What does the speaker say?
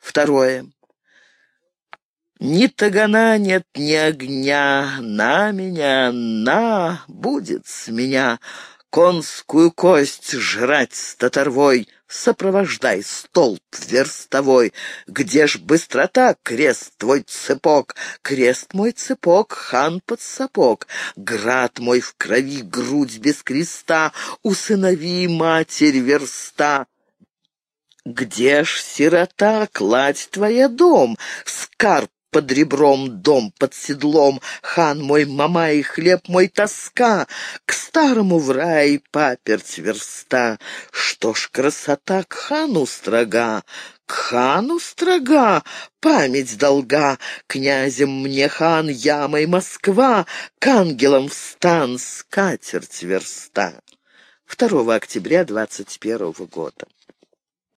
Второе. Ни тагана нет, ни огня, на меня, на, будет с меня конскую кость жрать с татарвой, сопровождай столб верстовой. Где ж быстрота, крест твой цепок, крест мой цепок, хан под сапог, град мой в крови, грудь без креста, усынови, матерь, верста. Где ж, сирота, кладь твоя дом, скарб под ребром, дом под седлом, хан мой, мама и хлеб мой тоска, к старому в рай паперть верста. Что ж красота к хану строга, к хану строга, память долга, князем мне хан, ямой Москва, к ангелам в стан, скатерть верста. 2 октября 21 года.